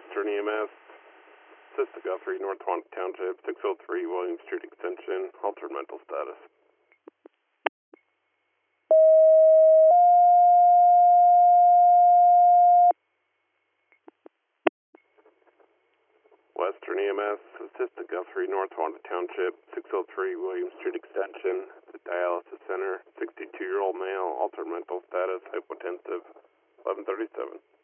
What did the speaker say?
Western EMS, Sister Guthrie, North Swansea Township, 603 William Street Extension, altered mental status. Western EMS, Assistant Guthrie, North Swansea Township, 603 William Street Extension, the dialysis center, 62-year-old male, altered mental status, hypotensive, 1137.